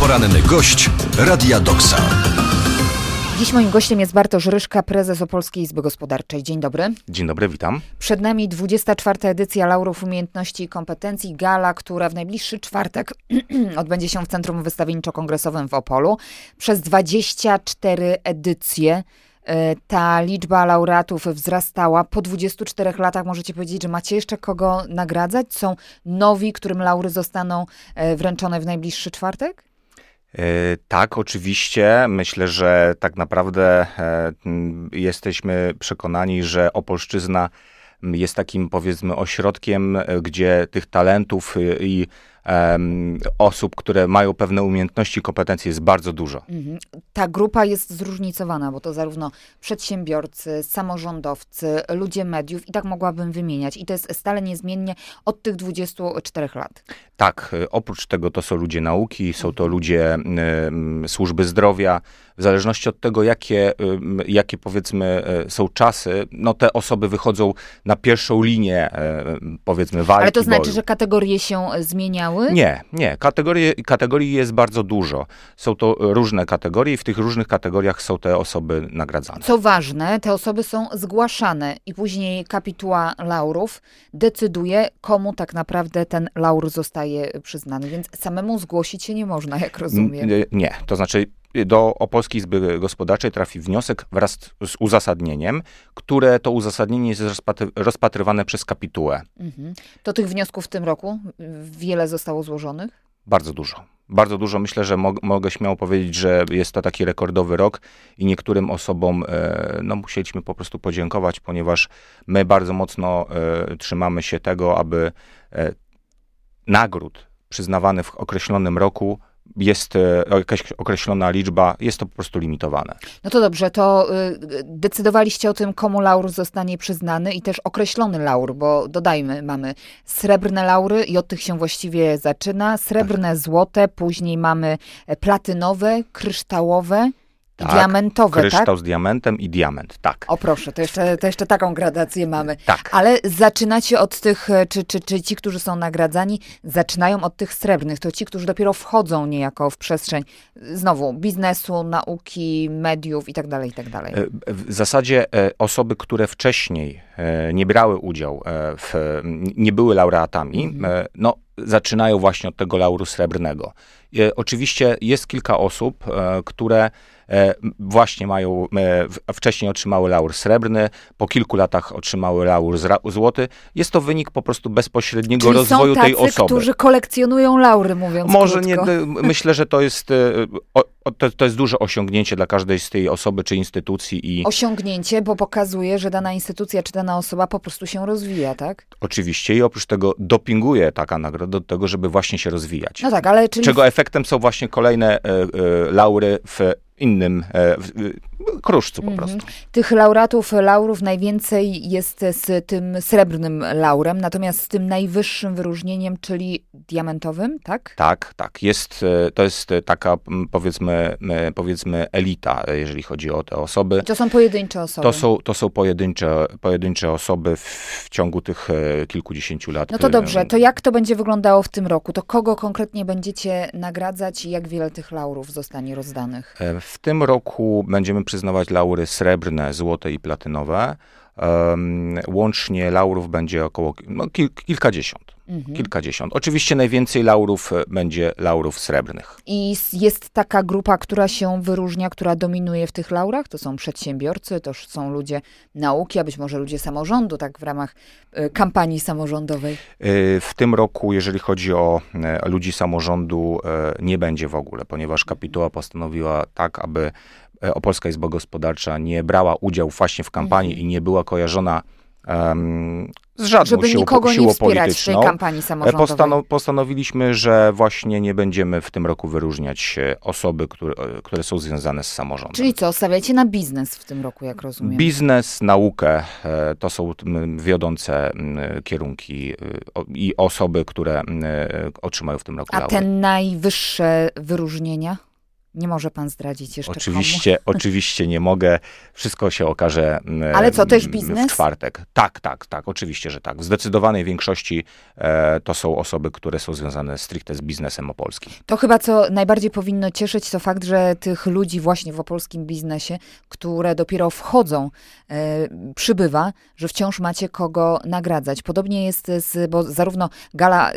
Poranny gość Radia Doksa. Dziś moim gościem jest Bartosz Ryszka, prezes Opolskiej Izby Gospodarczej. Dzień dobry. Dzień dobry, witam. Przed nami 24. edycja Laurów Umiejętności i Kompetencji, gala, która w najbliższy czwartek odbędzie się w Centrum Wystawienniczo-Kongresowym w Opolu. Przez 24 edycje ta liczba laureatów wzrastała. Po 24 latach możecie powiedzieć, że macie jeszcze kogo nagradzać? Są nowi, którym laury zostaną wręczone w najbliższy czwartek? Tak, oczywiście. Myślę, że tak naprawdę jesteśmy przekonani, że Opolszczyzna jest takim, powiedzmy, ośrodkiem, gdzie tych talentów i osób, które mają pewne umiejętności, kompetencje jest bardzo dużo. Ta grupa jest zróżnicowana, bo to zarówno przedsiębiorcy, samorządowcy, ludzie mediów i tak mogłabym wymieniać. I to jest stale niezmiennie od tych 24 lat. Tak, oprócz tego to są ludzie nauki, są to ludzie służby zdrowia. W zależności od tego, jakie powiedzmy są czasy, no te osoby wychodzą na pierwszą linię, powiedzmy, walki. Ale to znaczy, boju. że kategorie się zmieniały? Nie. Kategorii jest bardzo dużo. Są to różne kategorie i w tych różnych kategoriach są te osoby nagradzane. Co ważne, te osoby są zgłaszane i później kapituła laurów decyduje, komu tak naprawdę ten laur zostaje przyznany. Więc samemu zgłosić się nie można, jak rozumiem. Nie, to znaczy do Opolskiej Izby Gospodarczej trafi wniosek wraz z uzasadnieniem, które to uzasadnienie jest rozpatrywane przez kapitułę. To tych wniosków w tym roku wiele zostało złożonych? Bardzo dużo. Bardzo dużo. Myślę, że mogę śmiało powiedzieć, że jest to taki rekordowy rok i niektórym osobom musieliśmy po prostu podziękować, ponieważ my bardzo mocno trzymamy się tego, aby nagród przyznawanych w określonym roku jest jakaś określona liczba, jest to po prostu limitowane. No to dobrze, to decydowaliście o tym, komu laur zostanie przyznany i też określony laur, bo dodajmy, mamy srebrne laury i od tych się właściwie zaczyna, srebrne, tak. Złote, później mamy platynowe, kryształowe i diamentowe, kryształ tak? z diamentem i diament, tak. O proszę, to jeszcze taką gradację mamy. Tak. Ale zaczynacie od tych, czy ci, którzy są nagradzani, zaczynają od tych srebrnych. To ci, którzy dopiero wchodzą niejako w przestrzeń, znowu, biznesu, nauki, mediów i tak dalej, i tak dalej. W zasadzie osoby, które wcześniej nie brały udziału, nie były laureatami, zaczynają właśnie od tego lauru srebrnego. Oczywiście jest kilka osób, które właśnie wcześniej otrzymały laur srebrny, po kilku latach otrzymały laur złoty. Jest to wynik po prostu bezpośredniego rozwoju tej osoby. Są tacy, którzy kolekcjonują laury, mówiąc Może krótko. Myślę, że to jest duże osiągnięcie dla każdej z tej osoby czy instytucji. Osiągnięcie, bo pokazuje, że dana instytucja czy dana osoba po prostu się rozwija, tak? Oczywiście i oprócz tego dopinguje taka nagroda do tego, żeby właśnie się rozwijać. No tak, ale czyli... Czego efektem są właśnie kolejne laury w innym kruszcu po prostu. Tych laurów najwięcej jest z tym srebrnym laurem, natomiast z tym najwyższym wyróżnieniem, czyli diamentowym, tak? Tak. To jest taka, powiedzmy elita, jeżeli chodzi o te osoby. I to są pojedyncze osoby. To są pojedyncze osoby w ciągu tych kilkudziesięciu lat. No to dobrze, to jak to będzie wyglądało w tym roku? To kogo konkretnie będziecie nagradzać i jak wiele tych laurów zostanie rozdanych? W tym roku będziemy przyznawać laury srebrne, złote i platynowe. Łącznie laurów będzie około kilkadziesiąt. Kilkadziesiąt. Oczywiście najwięcej laurów będzie laurów srebrnych. I jest taka grupa, która się wyróżnia, która dominuje w tych laurach? To są przedsiębiorcy, to są ludzie nauki, a być może ludzie samorządu, tak w ramach kampanii samorządowej. W tym roku, jeżeli chodzi o ludzi samorządu, nie będzie w ogóle, ponieważ kapituła postanowiła tak, aby Opolska Izba Gospodarcza nie brała udziału właśnie w kampanii i nie była kojarzona z żadną żeby siłą nikogo nie wspierać polityczną. w tej kampanii samorządowej. Postanowiliśmy, że właśnie nie będziemy w tym roku wyróżniać osoby, które są związane z samorządem. Czyli co, stawiacie na biznes w tym roku, jak rozumiem? Biznes, naukę, to są wiodące kierunki i osoby, które otrzymają w tym roku laury. A te najwyższe wyróżnienia? Nie może pan zdradzić jeszcze Oczywiście nie mogę. Wszystko się okaże Ale co, też biznes? w czwartek. Tak, oczywiście, że tak. W zdecydowanej większości to są osoby, które są związane stricte z biznesem opolskim. To chyba co najbardziej powinno cieszyć, to fakt, że tych ludzi właśnie w opolskim biznesie, które dopiero wchodzą, przybywa, że wciąż macie kogo nagradzać. Podobnie jest, bo zarówno Gala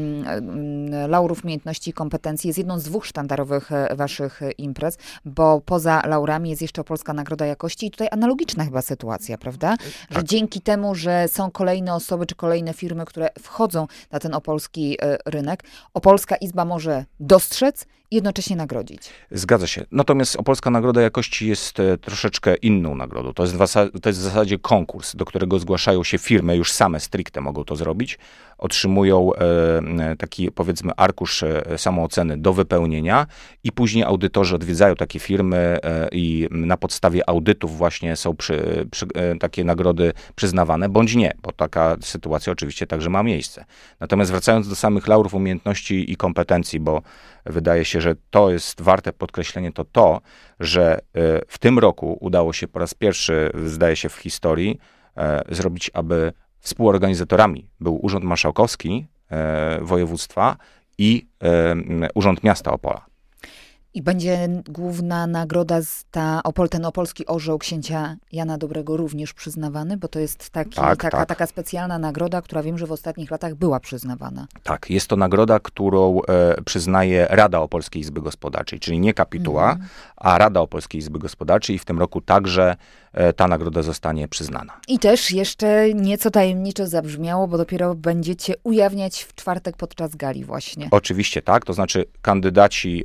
Laurów Umiejętności i Kompetencji jest jedną z 2 sztandarowych waszych imprez, bo poza laurami jest jeszcze Opolska Nagroda Jakości i tutaj analogiczna chyba sytuacja, prawda? Że dzięki temu, że są kolejne osoby czy kolejne firmy, które wchodzą na ten opolski rynek, Opolska Izba może dostrzec i jednocześnie nagrodzić. Zgadza się. Natomiast Opolska Nagroda Jakości jest troszeczkę inną nagrodą. To jest w zasadzie konkurs, do którego zgłaszają się firmy, już same stricte mogą to zrobić. Otrzymują taki, powiedzmy, arkusz samooceny do wypełnienia i później audytorzy odwiedzają takie firmy i na podstawie audytów właśnie są takie nagrody przyznawane, bądź nie, bo taka sytuacja oczywiście także ma miejsce. Natomiast wracając do samych laurów umiejętności i kompetencji, bo wydaje się, że to jest warte podkreślenia, to, że w tym roku udało się po raz pierwszy, zdaje się, w historii zrobić, aby współorganizatorami był Urząd Marszałkowski województwa i Urząd Miasta Opola. I będzie główna nagroda, ten opolski orzeł księcia Jana Dobrego również przyznawany, bo to jest taka specjalna nagroda, która wiem, że w ostatnich latach była przyznawana. Tak, jest to nagroda, którą przyznaje Rada Opolskiej Izby Gospodarczej, czyli nie kapituła, a Rada Opolskiej Izby Gospodarczej i w tym roku także ta nagroda zostanie przyznana. I też jeszcze nieco tajemniczo zabrzmiało, bo dopiero będziecie ujawniać w czwartek podczas gali właśnie. Oczywiście tak, to znaczy kandydaci,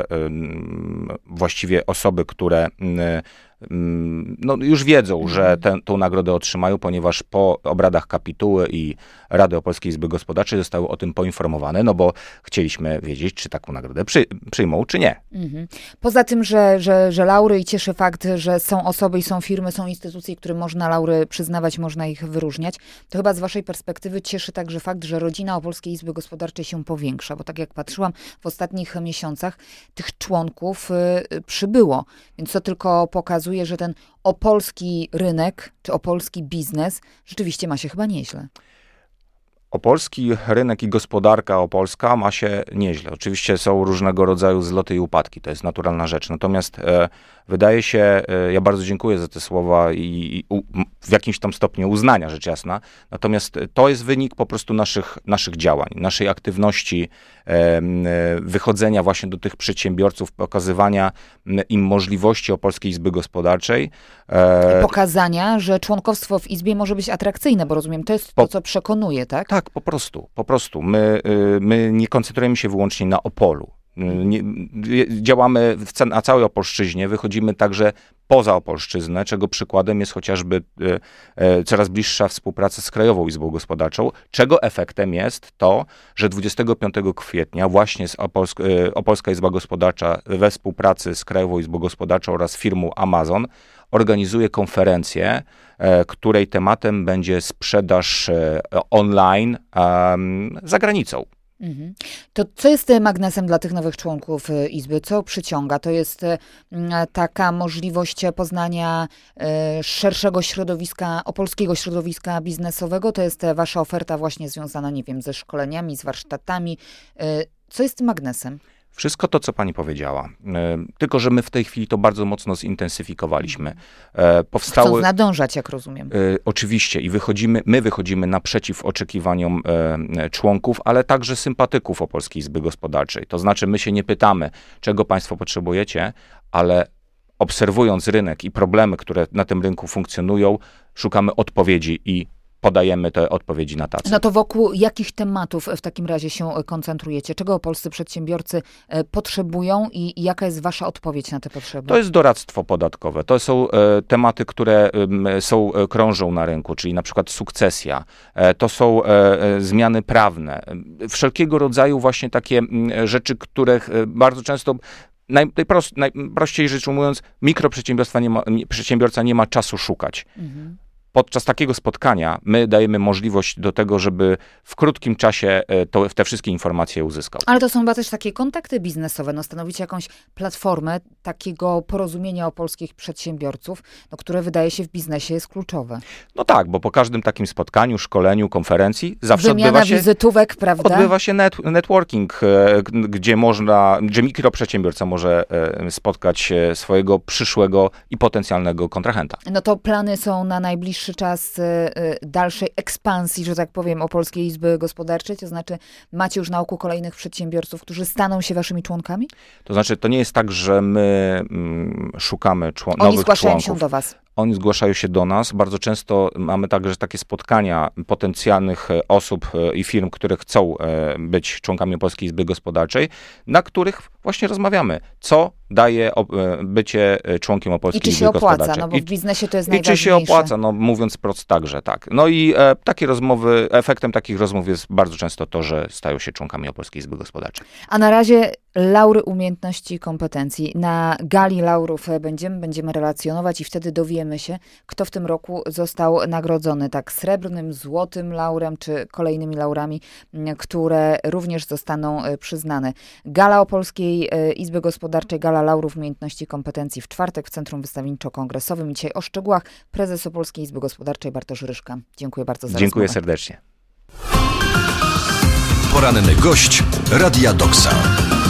właściwie osoby, które już wiedzą, że tą nagrodę otrzymają, ponieważ po obradach kapituły i Rady Opolskiej Izby Gospodarczej zostały o tym poinformowane, no bo chcieliśmy wiedzieć, czy taką nagrodę przyjmą, czy nie. Poza tym, że laury i cieszy fakt, że są osoby i są firmy, są instytucje, którym można laury przyznawać, można ich wyróżniać, to chyba z waszej perspektywy cieszy także fakt, że rodzina Opolskiej Izby Gospodarczej się powiększa, bo tak jak patrzyłam, w ostatnich miesiącach tych członków przybyło, więc to tylko pokazuje, że ten opolski rynek, czy opolski biznes rzeczywiście ma się chyba nieźle. Opolski rynek i gospodarka opolska ma się nieźle. Oczywiście są różnego rodzaju zloty i upadki, to jest naturalna rzecz. Natomiast wydaje się, ja bardzo dziękuję za te słowa i w jakimś tam stopniu uznania, rzecz jasna. Natomiast to jest wynik po prostu naszych działań, naszej aktywności, wychodzenia właśnie do tych przedsiębiorców, pokazywania im możliwości Opolskiej Izby Gospodarczej. I pokazania, że członkowstwo w Izbie może być atrakcyjne, bo rozumiem, to jest to, co przekonuje, tak? Tak, po prostu. My nie koncentrujemy się wyłącznie na Opolu. Działamy na całej Opolszczyźnie, wychodzimy także poza Opolszczyznę, czego przykładem jest chociażby coraz bliższa współpraca z Krajową Izbą Gospodarczą, czego efektem jest to, że 25 kwietnia właśnie Opolska Izba Gospodarcza we współpracy z Krajową Izbą Gospodarczą oraz firmą Amazon organizuje konferencję, której tematem będzie sprzedaż online za granicą. To co jest magnesem dla tych nowych członków Izby? Co przyciąga? To jest taka możliwość poznania szerszego środowiska, opolskiego środowiska biznesowego? To jest wasza oferta właśnie związana, nie wiem, ze szkoleniami, z warsztatami. Co jest tym magnesem? Wszystko to, co pani powiedziała. Tylko że my w tej chwili to bardzo mocno zintensyfikowaliśmy. Chcąc nadążać, jak rozumiem. Oczywiście i my wychodzimy naprzeciw oczekiwaniom członków, ale także sympatyków Opolskiej Izby Gospodarczej. To znaczy my się nie pytamy, czego państwo potrzebujecie, ale obserwując rynek i problemy, które na tym rynku funkcjonują, szukamy odpowiedzi i podajemy te odpowiedzi na tacy. No to wokół jakich tematów w takim razie się koncentrujecie? Czego polscy przedsiębiorcy potrzebują i jaka jest wasza odpowiedź na te potrzeby? To jest doradztwo podatkowe. To są tematy, które krążą na rynku, czyli na przykład sukcesja. To są zmiany prawne. Wszelkiego rodzaju właśnie takie rzeczy, których bardzo często najprościej rzecz ujmując, mikroprzedsiębiorca nie ma czasu szukać. podczas takiego spotkania my dajemy możliwość do tego, żeby w krótkim czasie te wszystkie informacje uzyskał. Ale to są chyba też takie kontakty biznesowe, no stanowić jakąś platformę takiego porozumienia polskich przedsiębiorców, no, które wydaje się w biznesie jest kluczowe. No tak, bo po każdym takim spotkaniu, szkoleniu, konferencji zawsze Wymiana wizytówek, prawda? Odbywa się networking, gdzie mikroprzedsiębiorca może spotkać swojego przyszłego i potencjalnego kontrahenta. No to plany są na najbliższy czas dalszej ekspansji, że tak powiem, Opolskiej Izby Gospodarczej? To znaczy macie już na oku kolejnych przedsiębiorców, którzy staną się waszymi członkami? To znaczy to nie jest tak, że my szukamy nowych członków. Oni zgłaszają się do was. Oni zgłaszają się do nas. Bardzo często mamy także takie spotkania potencjalnych osób i firm, które chcą być członkami Opolskiej Izby Gospodarczej, na których właśnie rozmawiamy, co daje bycie członkiem Opolskiej Izby Gospodarczej. I czy się opłaca, no bo w biznesie to jest najważniejsze. I czy się opłaca, no mówiąc prosto także tak. No i takie rozmowy, efektem takich rozmów jest bardzo często to, że stają się członkami Opolskiej Izby Gospodarczej. A na razie laury umiejętności i kompetencji. Na gali laurów będziemy relacjonować i wtedy dowiemy się, kto w tym roku został nagrodzony tak srebrnym, złotym laurem, czy kolejnymi laurami, które również zostaną przyznane. Gala Opolskiej Izby Gospodarczej, Gala Laurów Umiejętności i Kompetencji w czwartek w Centrum Wystawienczo-Kongresowym. I dzisiaj o szczegółach prezes Opolskiej Izby Gospodarczej Bartosz Ryszka. Dziękuję bardzo za Dziękuję rozmowę. serdecznie. Poranny gość Radia Doksa.